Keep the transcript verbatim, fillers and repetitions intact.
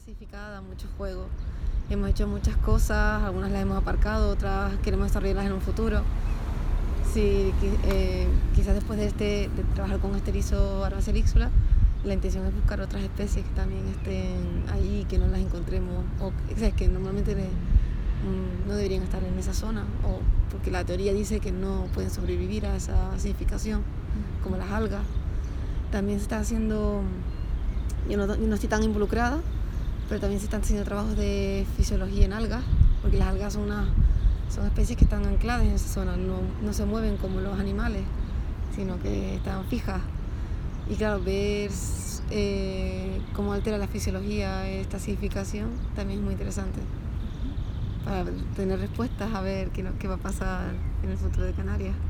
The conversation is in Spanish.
acidificada, mucho juego. Hemos hecho muchas cosas, algunas las hemos aparcado, otras queremos desarrollarlas en un futuro. Sí, eh, quizás después de, este, de trabajar con este erizo Arbacelixula, la intención es buscar otras especies que también estén ahí, que no las encontremos, o, o sea, que normalmente le, mm, no deberían estar en esa zona, o porque la teoría dice que no pueden sobrevivir a esa acidificación, como las algas. También se está haciendo, yo no, yo no estoy tan involucrada, pero también se están haciendo trabajos de fisiología en algas, porque las algas son, una, son especies que están ancladas en esa zona, no, no se mueven como los animales, sino que están fijas. Y claro, ver eh, cómo altera la fisiología esta acidificación también es muy interesante, para tener respuestas a ver qué, qué va a pasar en el futuro de Canarias.